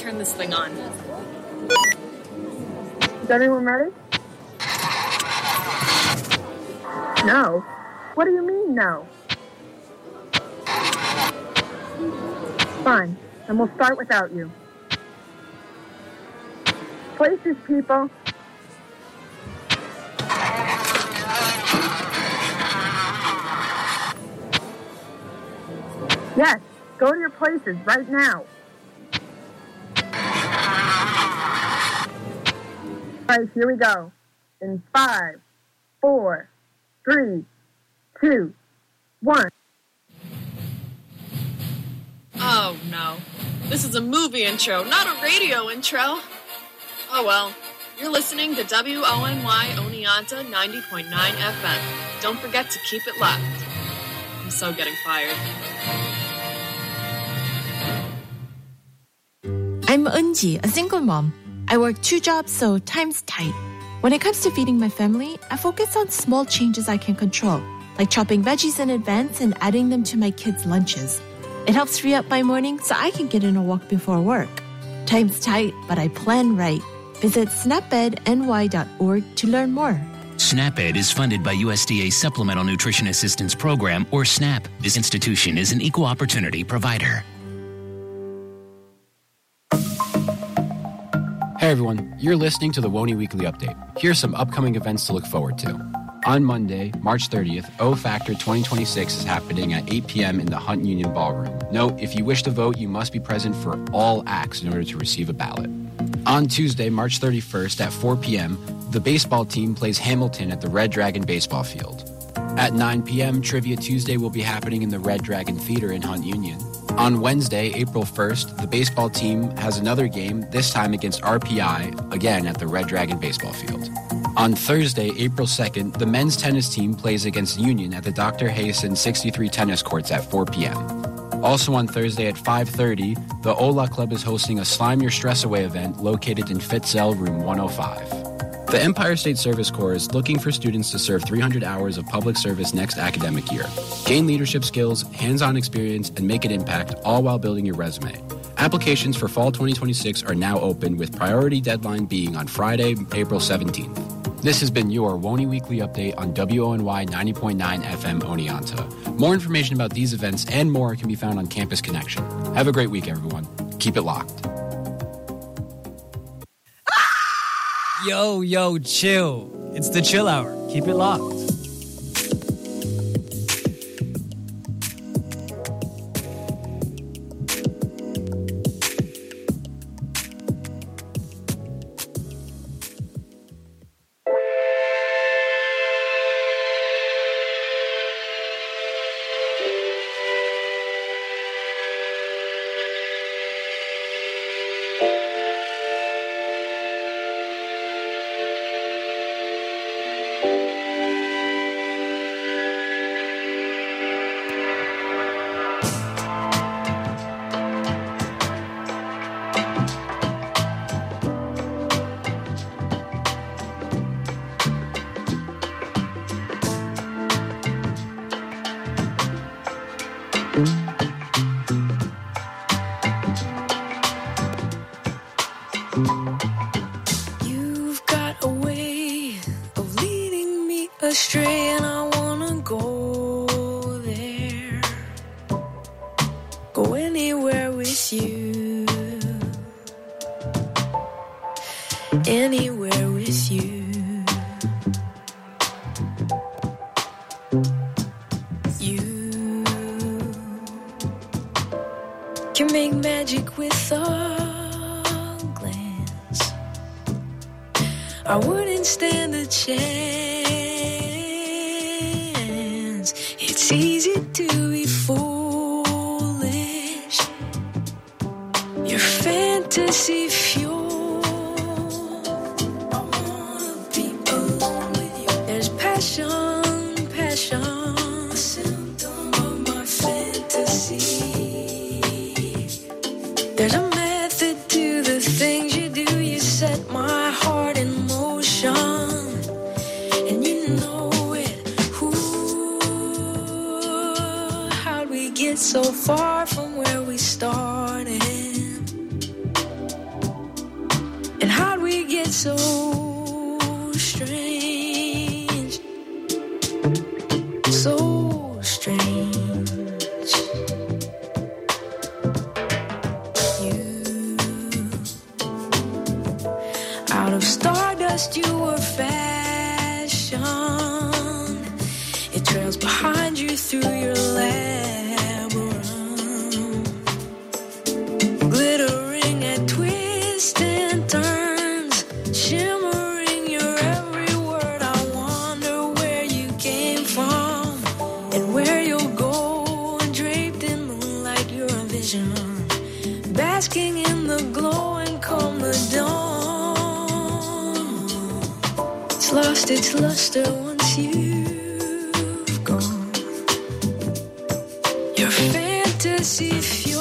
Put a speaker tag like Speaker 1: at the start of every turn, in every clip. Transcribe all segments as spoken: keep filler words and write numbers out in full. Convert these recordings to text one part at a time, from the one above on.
Speaker 1: turn this thing on.
Speaker 2: Is everyone ready? No. What do you mean, no? Fine, and we'll start without you. Places, people. Yes, go to your places right now. All right, here we go. In five, four, three, two, one.
Speaker 1: Oh, no. This is a movie intro, not a radio intro. Oh, well. You're listening to W O N Y Oneonta ninety point nine F M. Don't forget to keep it locked. I'm so getting fired.
Speaker 3: I'm Eunji, a single mom. I work two jobs, so time's tight. When it comes to feeding my family, I focus on small changes I can control, like chopping veggies in advance and adding them to my kids' lunches. It helps free up my morning so I can get in a walk before work. Time's tight, but I plan right. Visit snap ed n y dot org to learn more.
Speaker 4: SNAP-Ed is funded by U S D A Supplemental Nutrition Assistance Program, or SNAP. This institution is an equal opportunity provider.
Speaker 5: Hey everyone, you're listening to the WONY Weekly Update. Here's some upcoming events to look forward to. On Monday, March thirtieth, O Factor twenty twenty-six is happening at eight p.m. in the Hunt Union Ballroom. Note, if you wish to vote, you must be present for all acts in order to receive a ballot. On Tuesday, March thirty-first at four p.m., the baseball team plays Hamilton at the Red Dragon Baseball Field. At nine p.m., Trivia Tuesday will be happening in the Red Dragon Theater in Hunt Union. On Wednesday, April first, the baseball team has another game, this time against R P I, again at the Red Dragon Baseball Field. On Thursday, April second, the men's tennis team plays against Union at the Doctor Hayson sixty-three tennis courts at four p.m. Also on Thursday at five thirty, the Ola Club is hosting a Slime Your Stress Away event located in Fitzell Room one oh five. The Empire State Service Corps is looking for students to serve three hundred hours of public service next academic year. Gain leadership skills, hands-on experience, and make an impact, all while building your resume. Applications for fall twenty twenty-six are now open, with priority deadline being on Friday, April seventeenth. This has been your WONY Weekly Update on W O N Y ninety point nine F M Oneonta. More information about these events and more can be found on Campus Connection. Have a great week, everyone. Keep it locked.
Speaker 6: Yo, yo, chill. It's the chill hour. Keep it locked.
Speaker 7: You've got a way of leading me astray, and I wanna go there, go anywhere with you, anywhere with you. You can make magic with a glance. I wouldn't stand a chance. It's easy to be foolish. Your fantasy fuel. I wanna be alone with you. There's passion, passion, a symptom of my fantasy. There's a method to the things you do. You set my heart in motion, and you know it. Ooh, how'd we get so far from where we started? It's lost its luster once you've gone. Your fantasy fuel.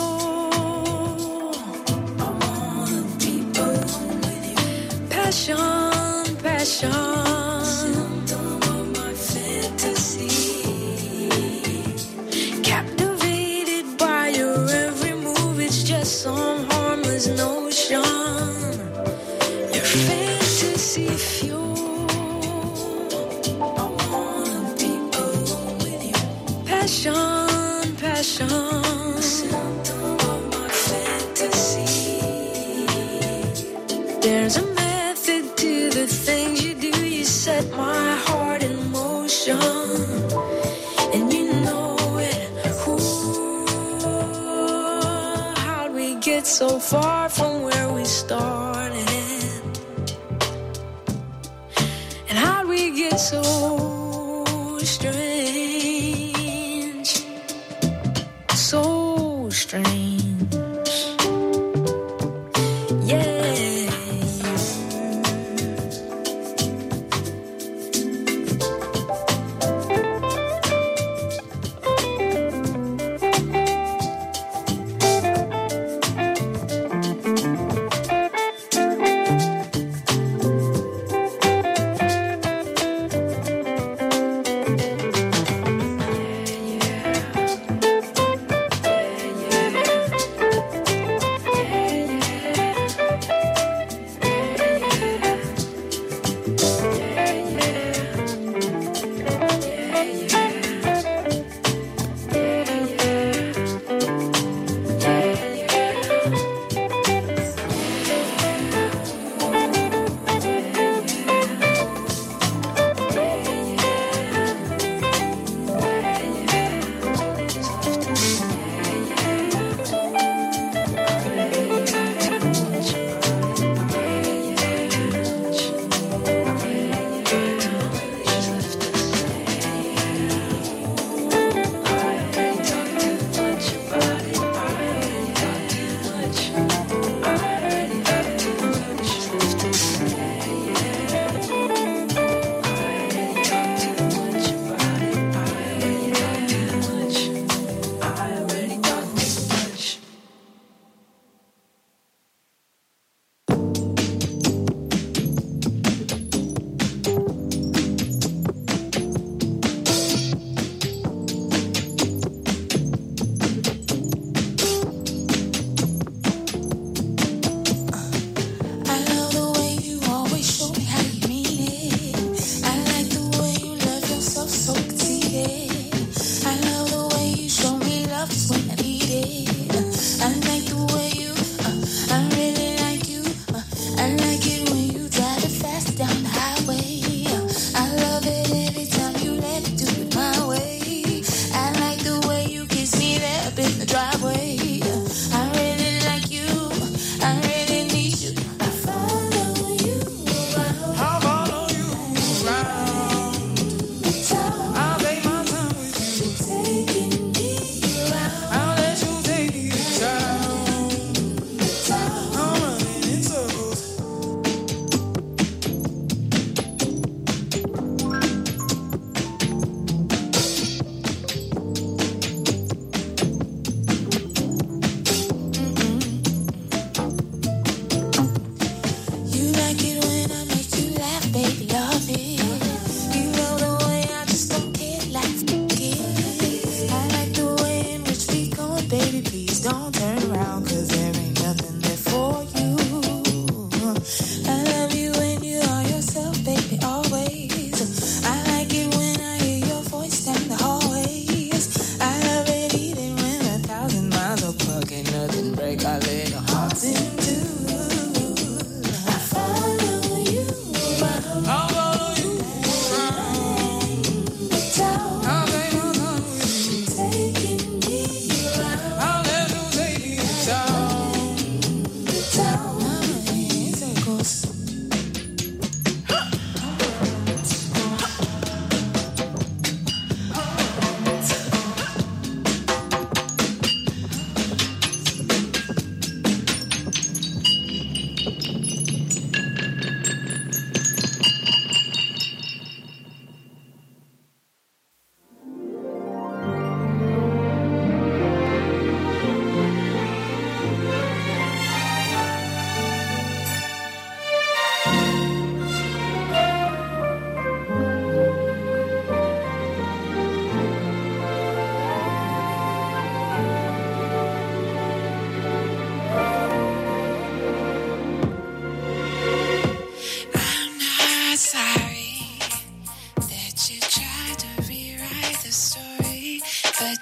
Speaker 7: I wanna be alone with you. Passion, passion. Symptom of my fantasy. Captivated by your every move. It's just some harmless notion. Your fantasy fuel. Passion, passion, symptom of my fantasy. There's a method to the things you do. You set my heart in motion, and you know it. Ooh, how'd we get so far from where we started? And how'd we get so strange? So strange, yeah. Yeah.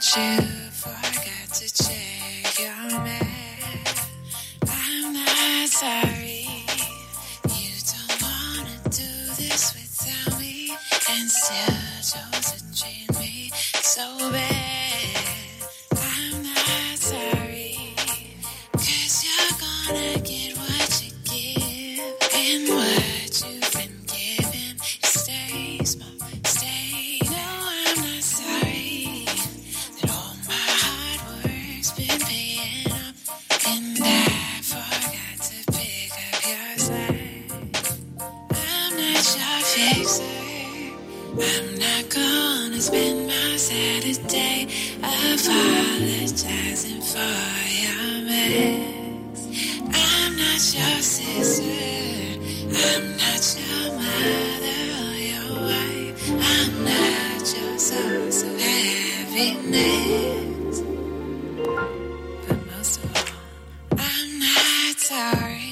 Speaker 7: that you forgot to check your mail. I'm not sorry. You don't wanna do this without me, and still chose to treat me so bad. I'm not sorry, 'cause you're gonna get what you give, and what you've been given stays small. Stay. No, I'm not sorry that all my hard work's been paying up, and I forgot to pick up your slack. I'm not your fixer. I'm not gonna spend my Saturday apologizing for your mess. I'm not your sister. I'm not your mother or your wife. I'm not your source of happiness. But most of all, I'm not sorry.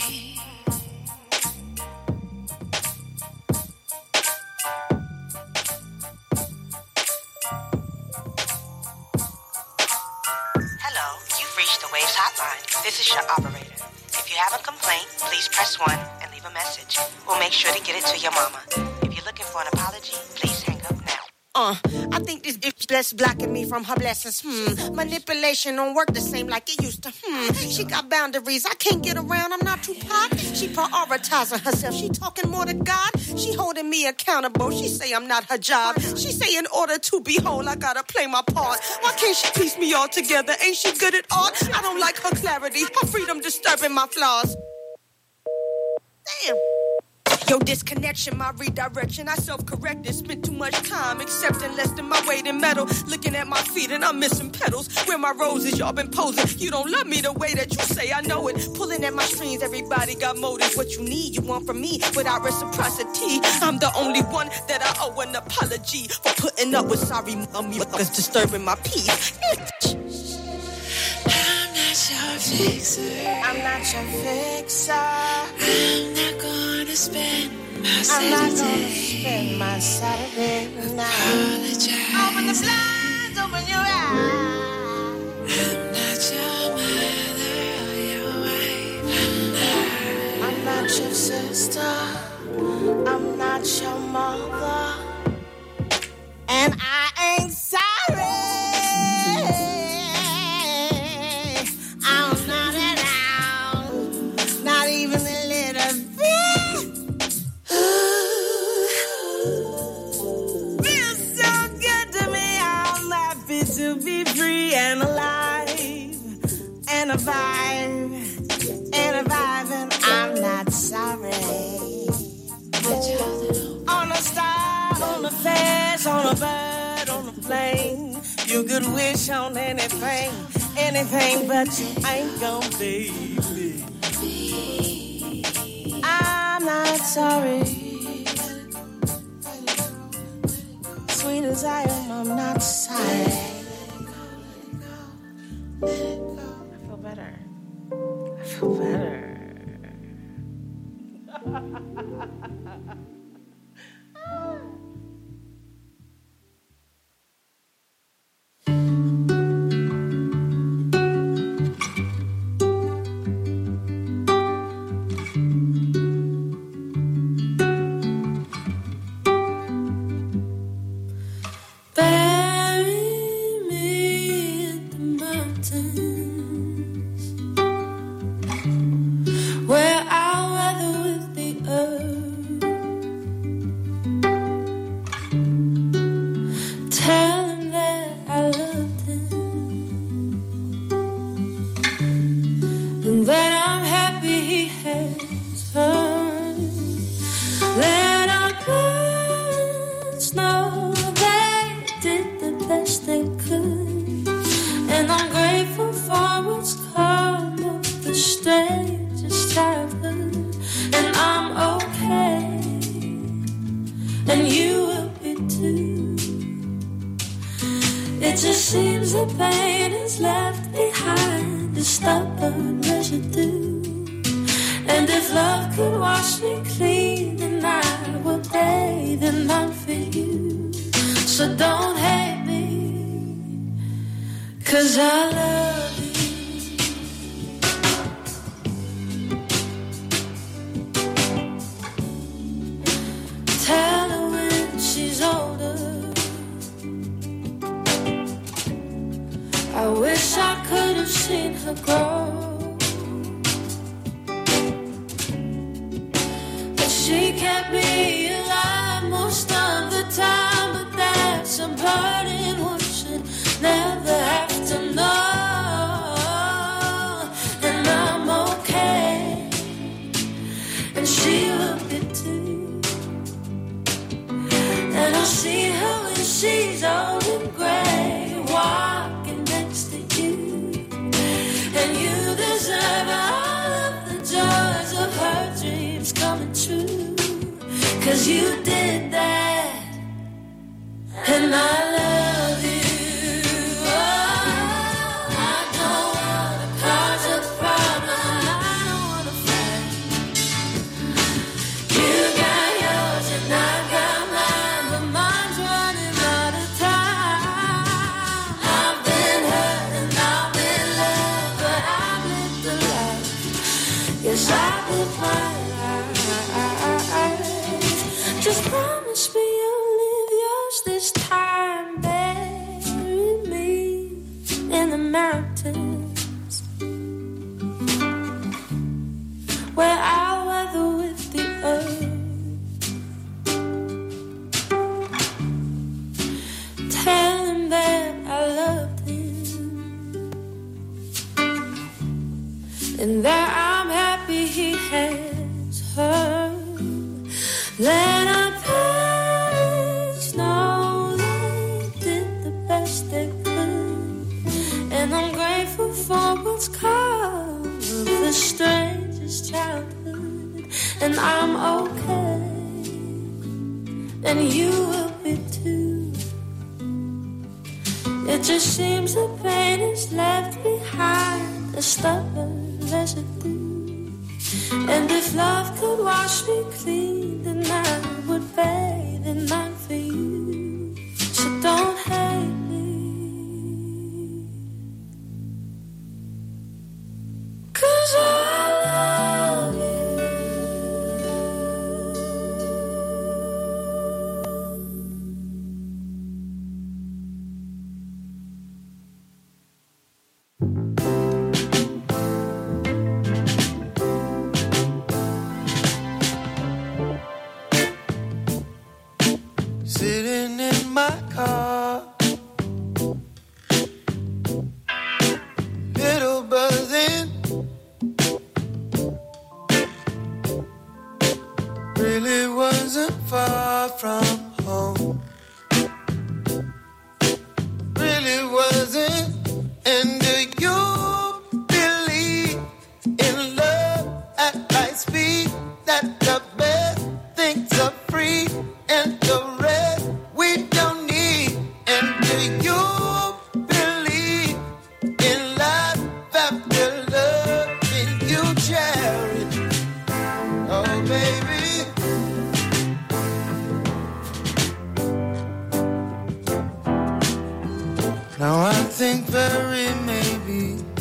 Speaker 8: Hello, you've reached the Waves hotline. This is your operator. If you have a complaint, please press one and leave a message. We'll make sure to get it to your mama. If you're looking for an apology, please hang up now.
Speaker 9: Uh, I think this bitch that's blocking me from her blessings. Hmm. Manipulation don't work the same like it used to. Hmm. She got boundaries. I can't get around. I'm not too pop. She prioritizing herself. She talking more to God. She holding me accountable. She say I'm not her job. She say in order to be whole, I gotta play my part. Why can't she piece me all together? Ain't she good at art? I don't like her clarity. Her freedom disturbing my flaws. Damn. Yo, disconnection, my redirection. I self-corrected, spent too much time accepting less than my weight in metal. Looking at my feet and I'm missing petals. Where my roses, y'all been posing. You don't love me the way that you say, I know it. Pulling at my strings, everybody got motives. What you need, you want from me without reciprocity. I'm the only one that I owe an apology for putting up with sorry mommy that's disturbing my peace.
Speaker 7: I'm not your fixer.
Speaker 9: I'm not your fixer.
Speaker 7: I'm not gonna spend my
Speaker 9: I'm not gonna
Speaker 7: Saturday.
Speaker 9: spend my Saturday night.
Speaker 7: Apologize.
Speaker 9: Open the blinds, open your eyes.
Speaker 7: I'm not your mother or your wife. I'm not.
Speaker 9: I'm not your sister. I'm not your mother. And I ain't sorry. I'm not at all. Not even a little bit. Feels so good to me. I'm happy to be free and alive. And a vibe. And a vibe. And I'm not sorry. On a star, on a fast, on a bird, on a plane. You could wish on anything, anything, but you ain't gon' baby. I'm not sorry. Sweet as I am, I'm not sorry. I feel better. I feel better.
Speaker 7: and you will be too. It just seems the pain is left behind, the stubborn residue. And if love could wash me clean, then I will bathe in love for you. So don't hate me, 'cause I love you. Tell her when she's older, I wish I could have seen her grow. But she kept me alive most of the time, but that's a burden one should never have to know. And I'm okay, and she will be too. And I'll see her when she's old and gray, walking next to you. And you deserve all of the joys of her dreams coming true, 'cause you did that, and I love you. Oh, I don't wanna cause a problem, I don't wanna fight. You got yours and I got mine, but mine's running out of time. I've been hurt and I've been loved, but I've lived the life. Yes, I've lived my life. Just promise me you'll live yours this time. Bury me in the mountains, where I'll weather with the earth. Tell him that I loved him, and that I'm happy he has her. Let our parents know they did the best they could, and I'm grateful for what's come of the strangest childhood. And I'm okay, and you will be too. It just seems the pain is left behind, a stubborn residue. And if love could wash me clean, then I would bathe in mine for you. So don't hate me, 'cause I love you.
Speaker 10: Sitting in my car, little buzzing, really wasn't far from home, really wasn't. And do you believe in love at light speed, that the best things are free and the rest we don't need? And do you believe in life after love, and you cherish? Oh baby, now I think very maybe,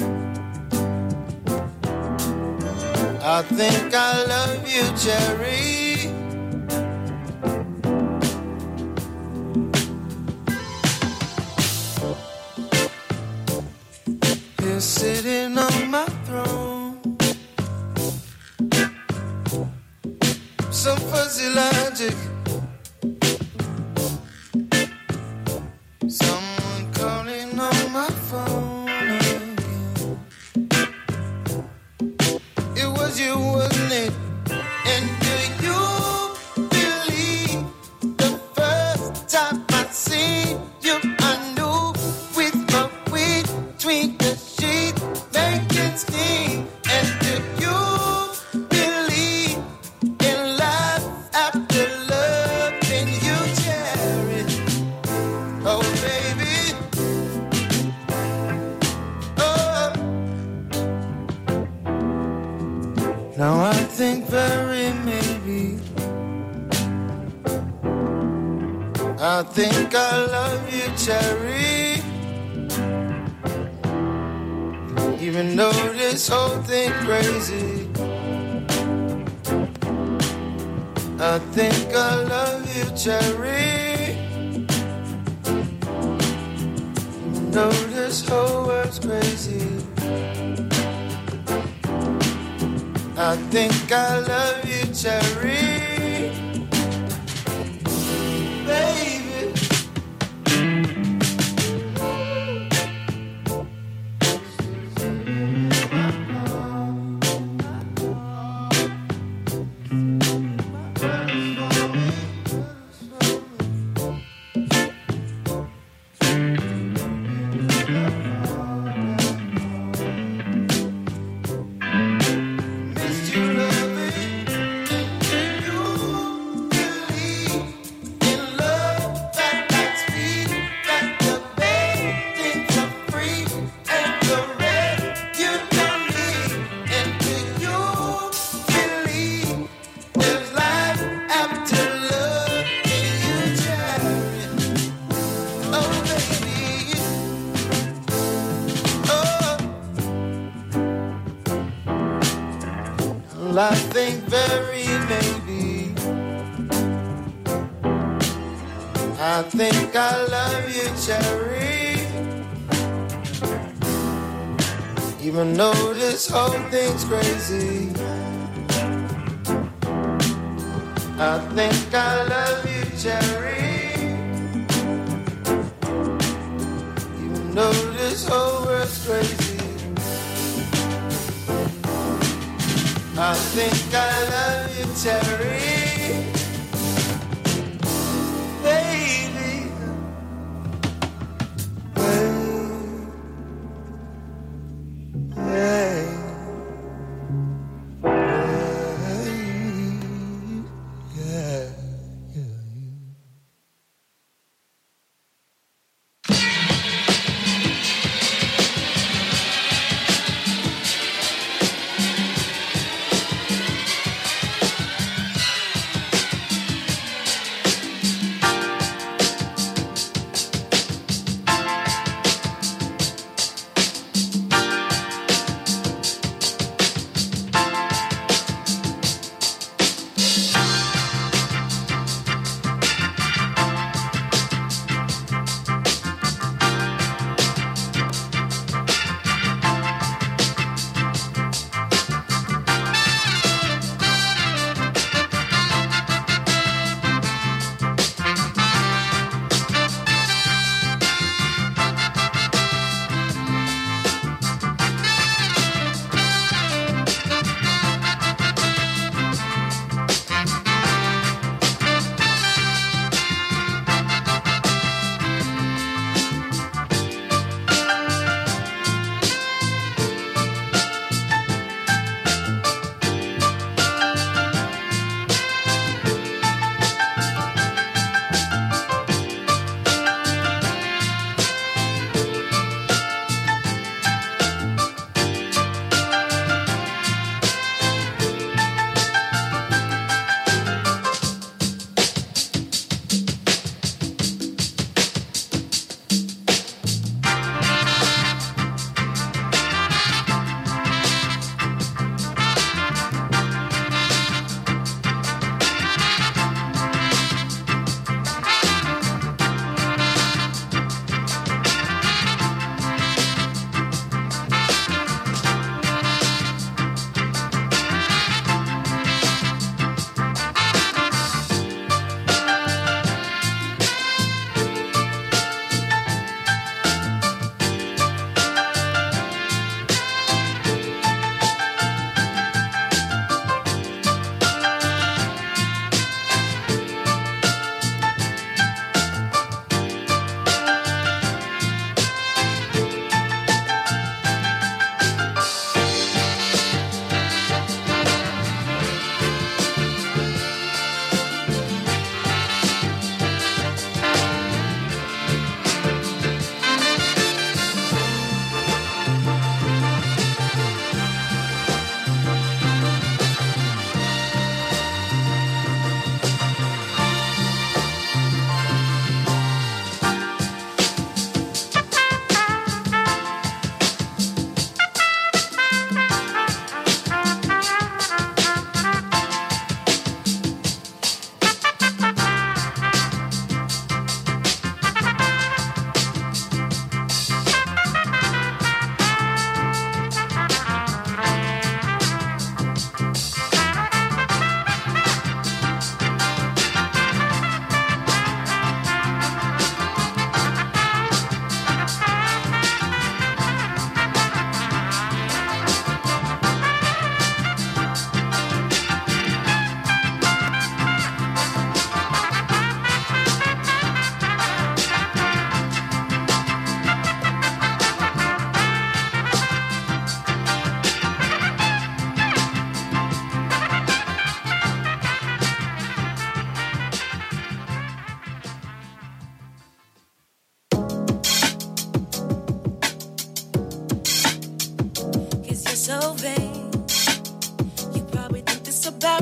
Speaker 10: I think I love you, Cherry. You're sitting on my throne, some fuzzy logic, someone calling on my phone again. It was you, wasn't it? And do you believe the first time I seen you, I knew with my weed between the sheets, making steam? And do you believe in life after love, and you cherish? Oh baby, oh. Now I think very maybe, I think I love you, Cherry. Even though this whole thing crazy, I think I love you, Cherry. Even though this whole world's crazy, I think I love you, Cherry. Baby. I think very maybe I think I love you, Cherry. Even though this whole thing's crazy, I think I love you, Cherry. Even though this whole world's crazy, I think I love you, Terry. Baby. Hey. Hey. Yeah. Yeah.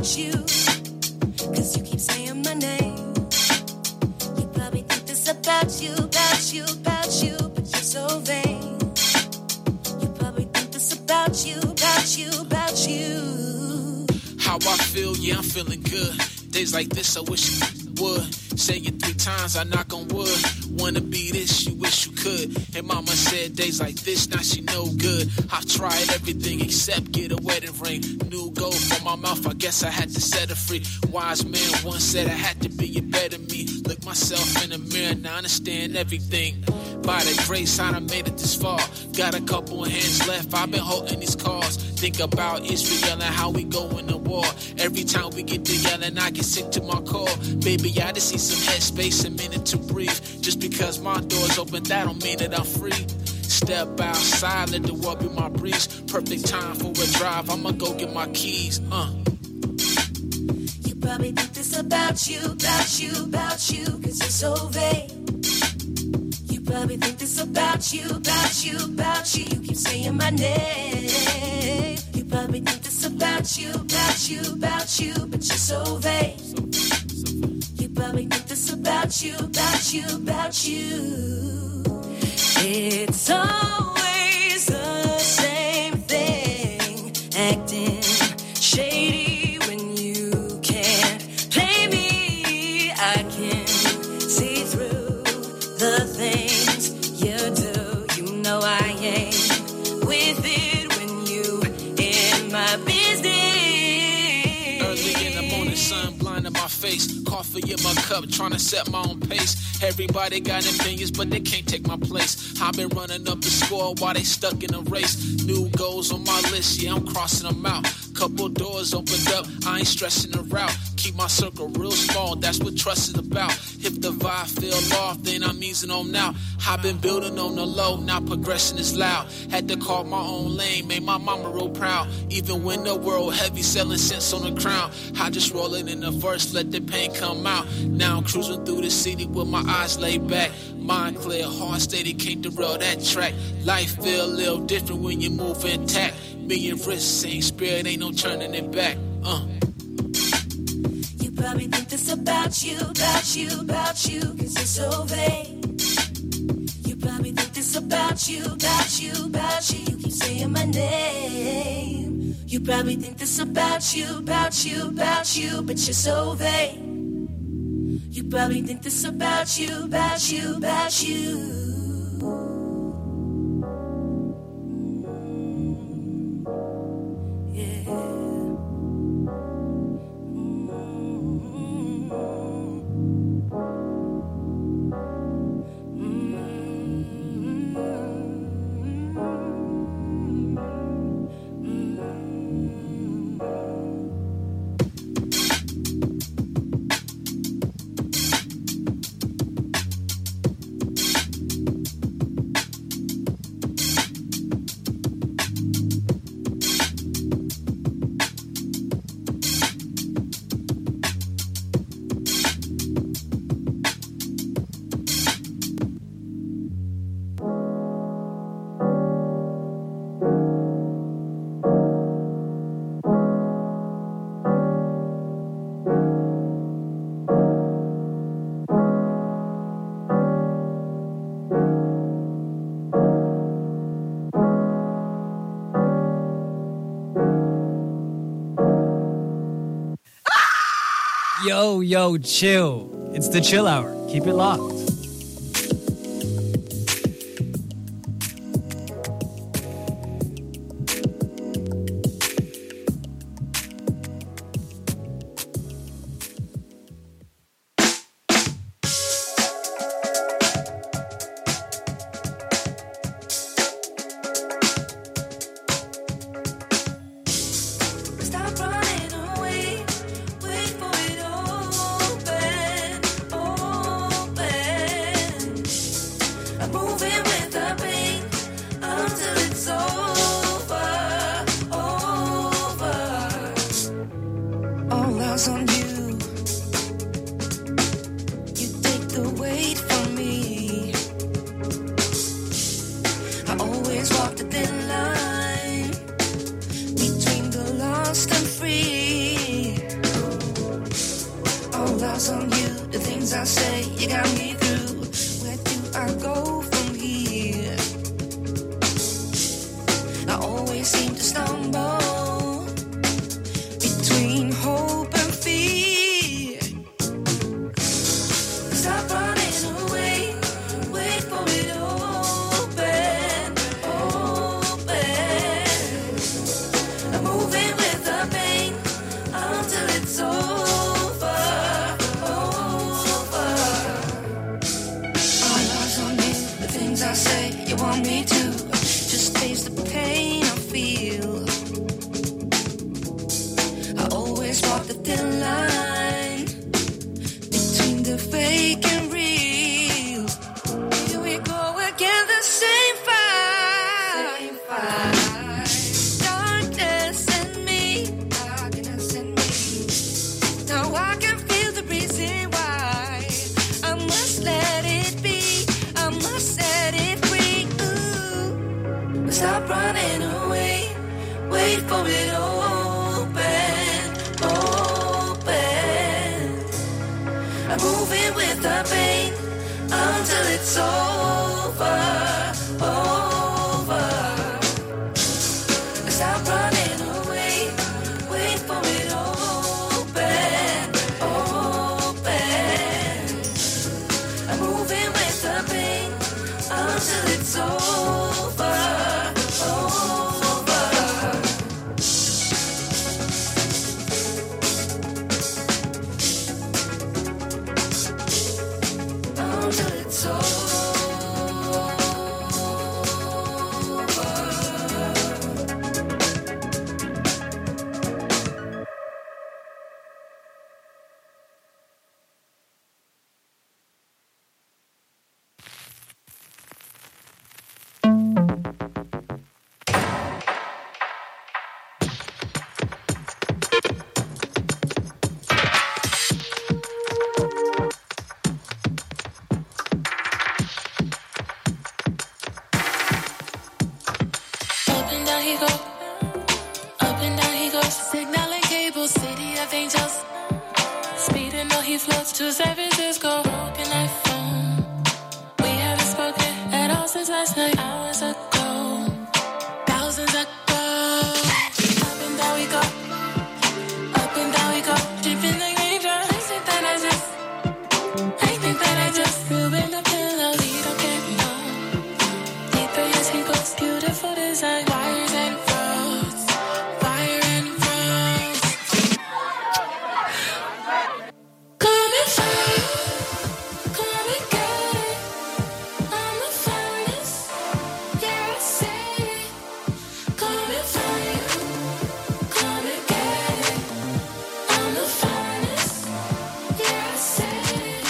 Speaker 7: about you, cause you keep saying my name. You probably think this about you, about you, about you, but you're so vain. You probably think this about you, about you, about you.
Speaker 11: How I feel, yeah, I'm feeling good. Days like this, I wish you would. Say it three times, I knock on wood. Wanna be this, you wish you could. And mama said days like this, now she no good. I've tried everything except get a wedding ring. New gold from my mouth, I guess I had to set her free. Wise man once said I had to be a better me. Look myself in the mirror, now I understand everything. By the grace, I done made it this far. Got a couple of hands left, I've been holding these cards. Think about Israel and how we go in the war. Every time we get to yelling, I get sick to my core. Baby, I just need some headspace, a minute to breathe. Just because my door's open, that don't mean that I'm free. Step outside, let the world be my breeze. Perfect time for a drive, I'ma go get my keys. Uh.
Speaker 7: You probably think this about you, about you, about you, cause you're so vain. You probably think this about you, about you, about you, you keep saying my name. You probably think this about you, about you, about you, but you're so vain. You probably think this about you, about you, about you. It's always the same thing, acting shady when you can't play me. I can see through the things you do. You know I ain't with it when you in my business.
Speaker 11: Early in the morning, sun blinding my face. Coffee in my cup, trying to set my own pace. Everybody got opinions, but they can't take my place. I've been running up the score while they stuck in a race. New goals on my list, yeah, I'm crossing them out. Couple doors opened up, I ain't stressing the route. Keep my circle real small, that's what trust is about. If the vibe fell off, then I'm easing on now. I've been building on the low, now progressing is loud. Had to carve my own lane, made my mama real proud. Even when the world heavy, selling cents on the crown. I just roll it in the verse, let the pain come out. Now I'm cruising through the city with my eyes laid back. Mind clear, heart steady, can't derail that track. Life feel a little different when you move intact. Million risks, same spirit, ain't no turning it back. Uh.
Speaker 7: You probably think this about you, about you, about you, cause you're so vain. You probably think this about you, about you, about you, you keep saying my name. You probably think this about you, about you, about you, but you're so vain. You probably think this about you, about you, about you.
Speaker 6: Yo, yo, chill. It's the Chill Hour. Keep it locked.
Speaker 7: Stop running away, wait for it open, open. I'm moving with the pain until it's over, over. All eyes on you. You take the weight from me. I always walk the thin line between the lost and free. for it to open, open. I'm moving with the pain until it's over, over. Stop running away, wait for it to open, open. I'm moving with the pain until it's over, over. Until it's over. Up and down he goes, up and down he goes. Signaling cable, city of angels. Speeding though he floats to San Francisco. Broken iPhone. We haven't spoken at all since last night. Hours ago, thousands ago. Up and down we go, up and down we go. Dripping like raindrops. I think that I just, I think that I just ruined the pillow. We don't get along. Deeper as he goes, beautiful design. Wires and roads, wire and roads. Come and find, come and get it. I'm the finest, yeah I say it. Come and find, come and get it. I'm the finest, yeah I say it.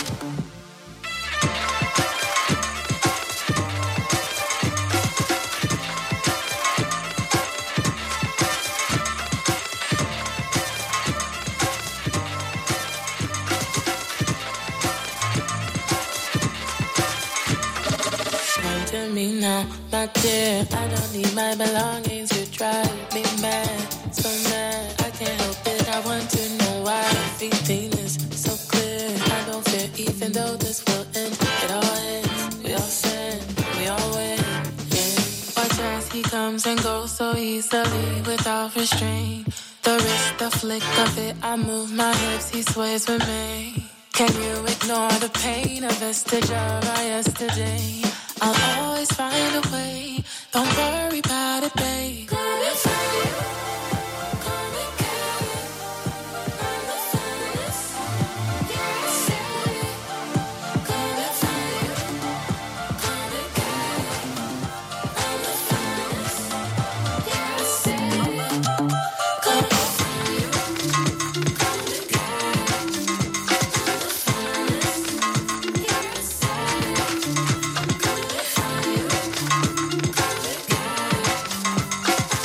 Speaker 7: Come to me now, my dear. I don't need my belongings. You drive me mad, so mad. I can't help it. I want to know why everything is so clear. I don't fear, even though this will end. It all ends. We all sin, we all win. Yeah. Watch as he comes and goes so easily, without restraint. The wrist, the flick of it. I move my hips. He sways with me. Can you ignore the pain? A vestige of our yesterday. I'll always find a way. Don't worry about it, babe. Come and find it. Come and get it. I'm the finest. Yeah, I said it. Come and find it. Come and get it. I'm the finest. Yeah, I said it. Come and find it. Come and get it. I'm the finest. Yeah, I said it. Come and find it. Come and get it.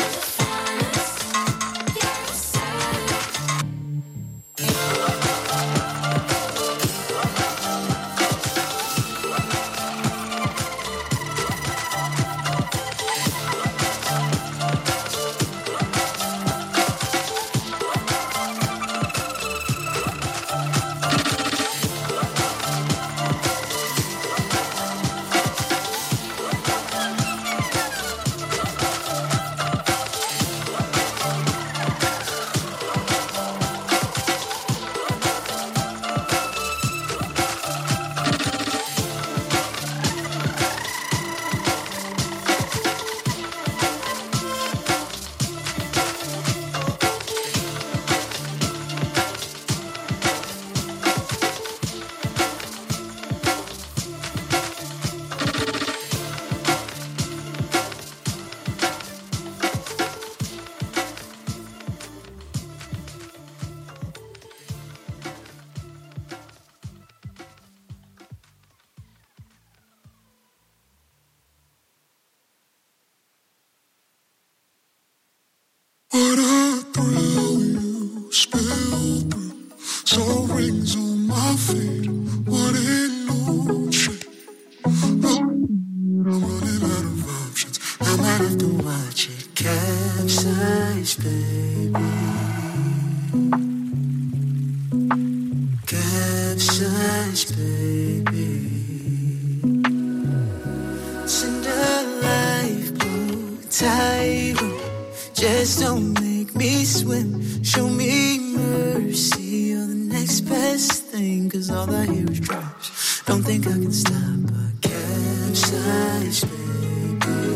Speaker 10: Please don't make me swim. Show me mercy. You're the next best thing, cause all I hear is drops. Don't think I can stop a capsize, baby.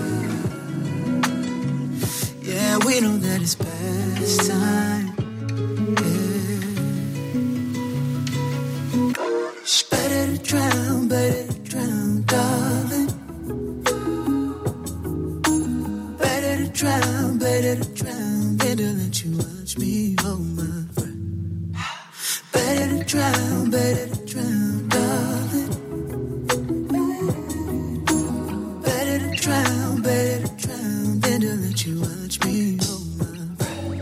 Speaker 10: Yeah, we know that it's past time. Yeah. It's better to drown, better to drown, darling. Better to drown, better to drown, better let you watch me hold my breath. Better to drown, better to drown, darling. Better to drown, better to drown, better let you watch me hold my breath.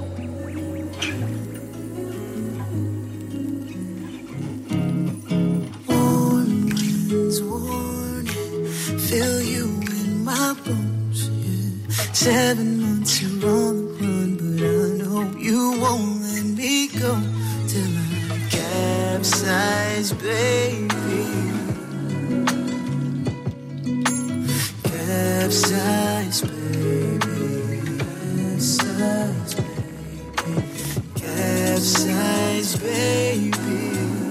Speaker 10: Warm winds warning, feel you in my bones, yeah. Seven months you're on the run, but I know you won't let me go till I capsize, baby. Capsize, baby. Capsize, baby. Capsize, baby.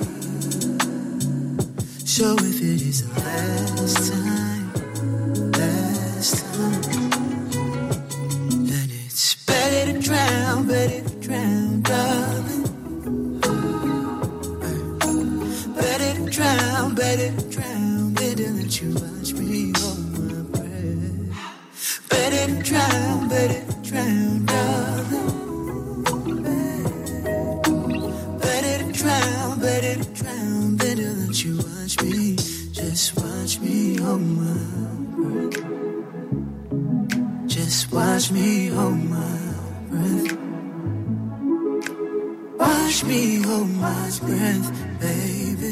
Speaker 10: So if it is the last time, last time, then it's better to drown, better to drown, darling. Better to drown, better to drown, better let you watch me hold my breath. Better to drown, better to drown, darling. Better to drown, better to drown, better let you watch me, just watch me hold my breath. Just watch me hold my breath. Watch me hold my breath, baby.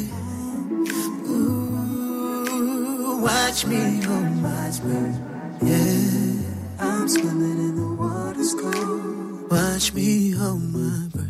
Speaker 10: Ooh, watch me hold my breath. Yeah, I'm swimming in the water's cold. Watch me hold my breath.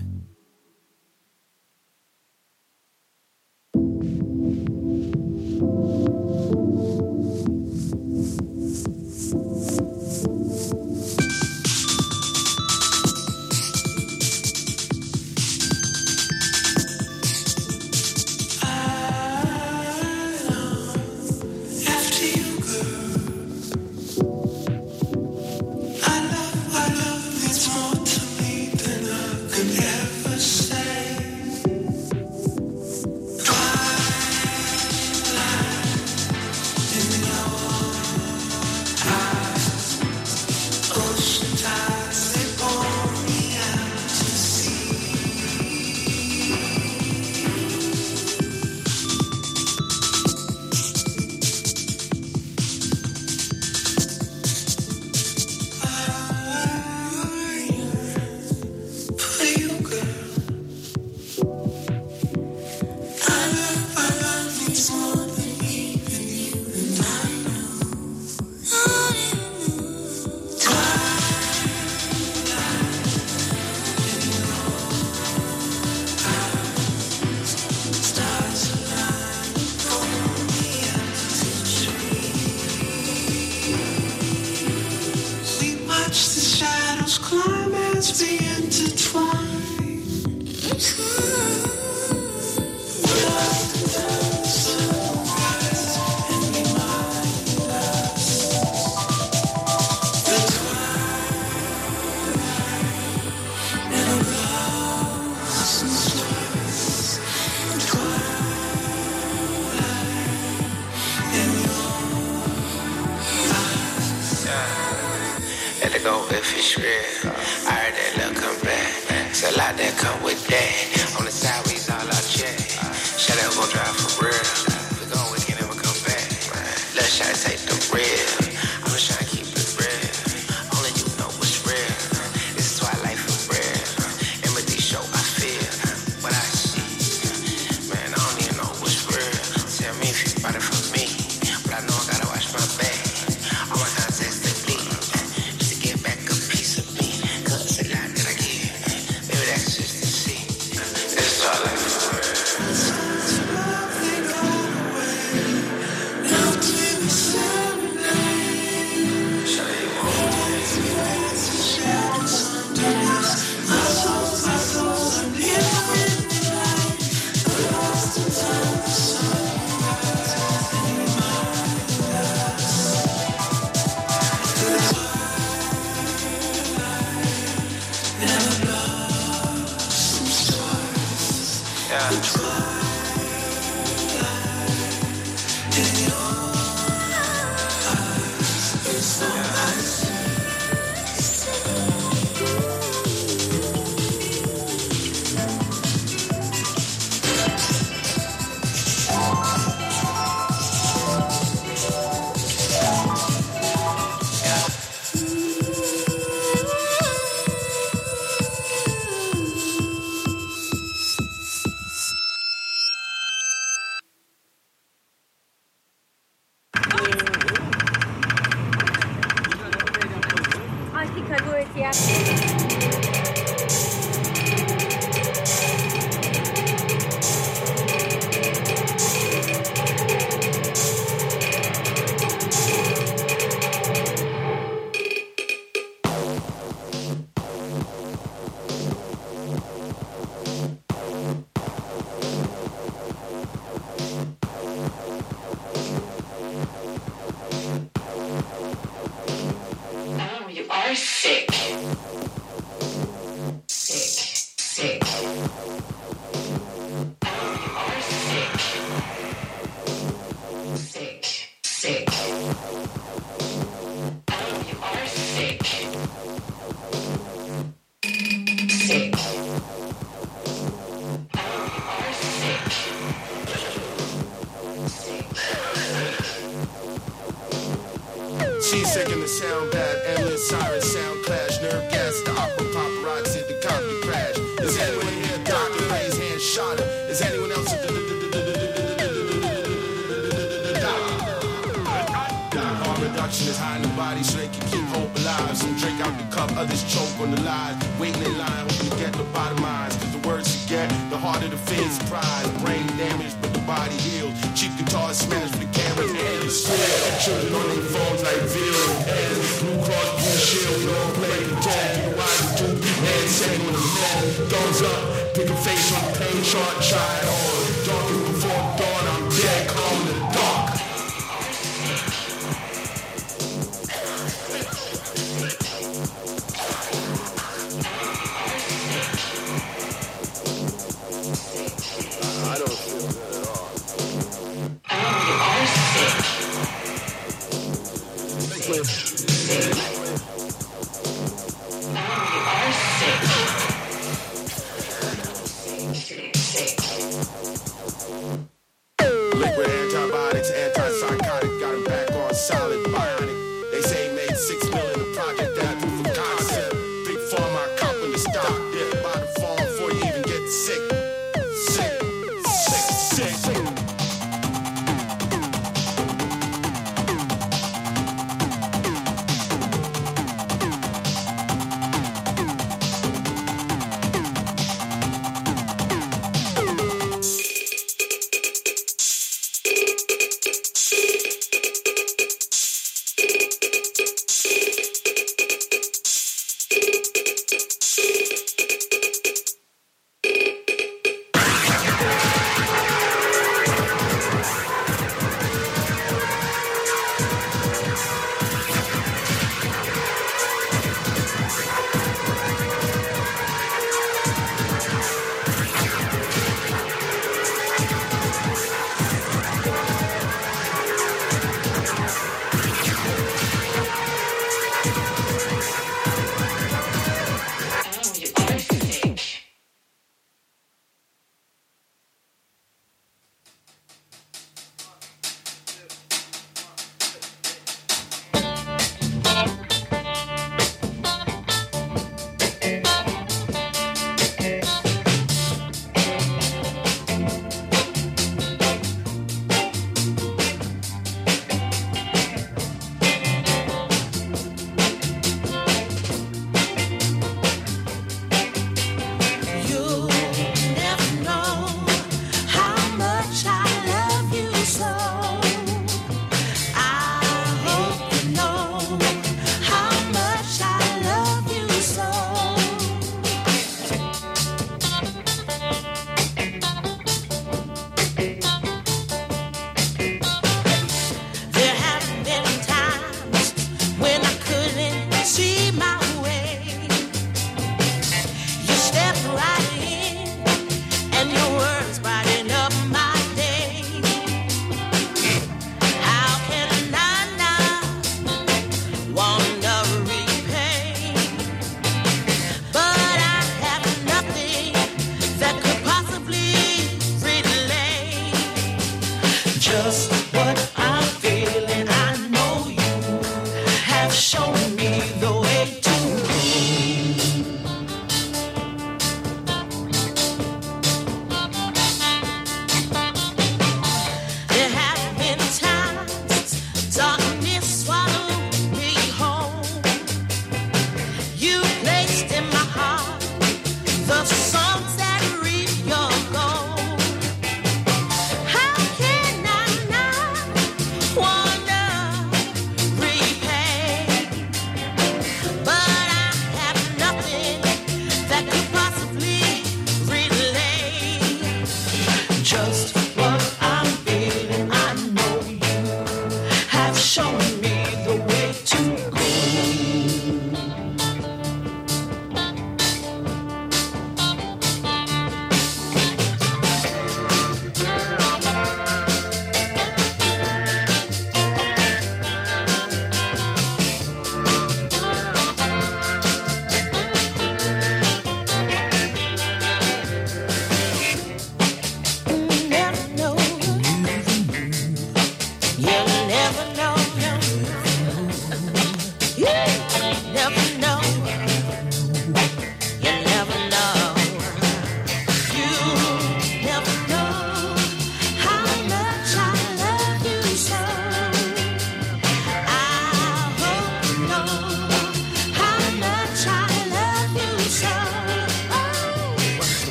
Speaker 10: Thank you.
Speaker 12: She's sick in the sound bad, endless siren sound clash, nerve gas, the opera paparazzi, the copy crash. Is anyone here? Doctor raise hand, shot her. Is anyone else? Harm reduction is hiding the body so they can keep hope alive. Some drink out the cup, others choke on the lies. Waiting in line, hoping to get lobotomized. Cause the worse you get, the harder the fears prize. Brain damage, but the body heals. Cheap guitar smash for the cameras and the still. Children on their phones like video. And Blue Cross Blue Shield, we all play the tag. The wise and two hands saying with a man. Thumbs up, pick a face on the pain chart, try it on. Darker before dawn, I'm dead, calm in the dark. I don't feel good at all. You are sick.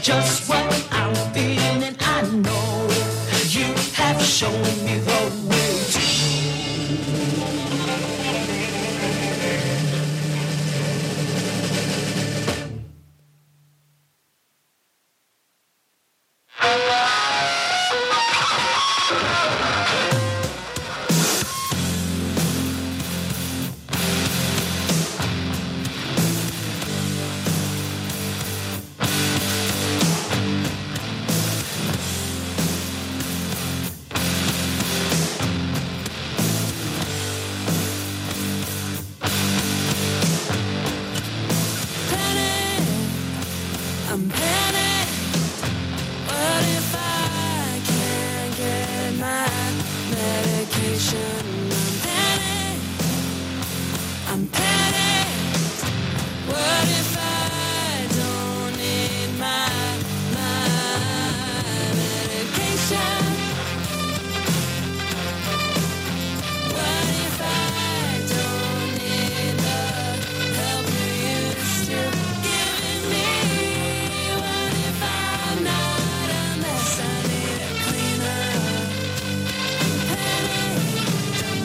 Speaker 13: just what I'm feeling. I know you have shown me the way to.
Speaker 7: I'm panicked. What if I can't get my medication? I'm panicked. I'm panicked. What if I don't need my my medication? What if I don't need the help you used to give me? What if I'm not a mess? I need a cleaner. I'm panicked. I'm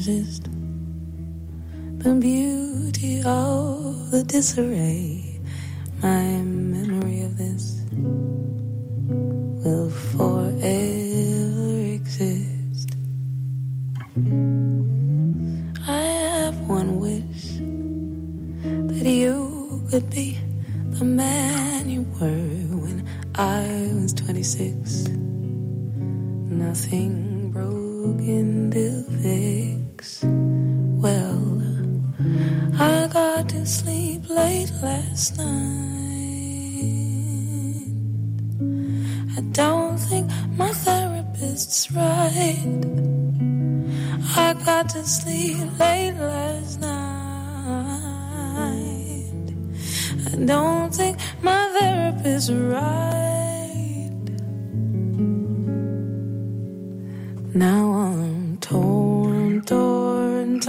Speaker 7: resist the beauty of the disarray. My memory of this will forever exist. I have one wish, that you could be the man you were when I was twenty-six. Nothing broken to fix. Well, I got to sleep late last night. I don't think my therapist's right. I got to sleep late last night. I don't think my therapist's right. Now I'm torn, torn,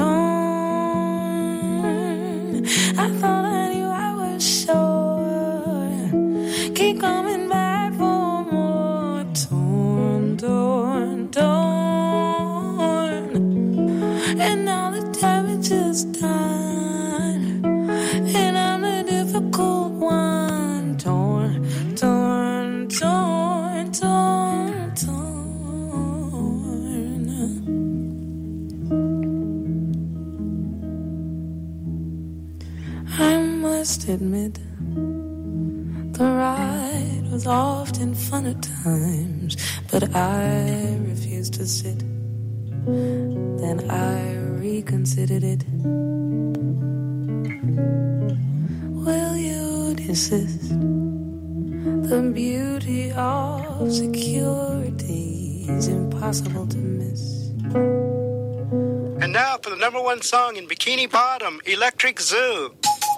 Speaker 7: torn. I thought I knew I was sure. Keep coming back for more. Torn, torn, torn. And now the damage is done. And I'm the difficult one. Torn, torn, torn, torn, torn. I must admit, the ride was often fun at times, but I refused to sit. Then I reconsidered it. Will you desist? The beauty of security is impossible to miss.
Speaker 14: And now for the number one song in Bikini Bottom, Electric Zoo.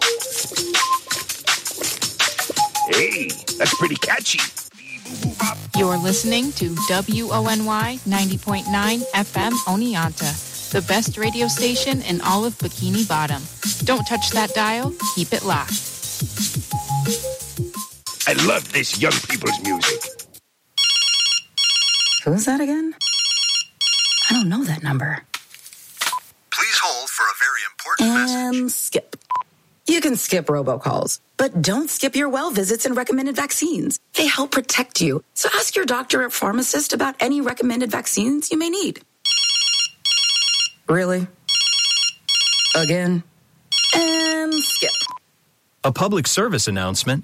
Speaker 15: Hey, that's pretty catchy.
Speaker 3: You're listening to W O N Y ninety point nine F M Oneonta, the best radio station in all of Bikini Bottom. Don't touch that dial. Keep it locked.
Speaker 15: I love this young people's music.
Speaker 16: Who's that again? I don't know that number.
Speaker 17: Please hold for a very important
Speaker 16: And
Speaker 17: message.
Speaker 16: skip. You can skip robocalls, but don't skip your well visits and recommended vaccines. They help protect you. So ask your doctor or pharmacist about any recommended vaccines you may need. Really? Again? And skip.
Speaker 18: A public service announcement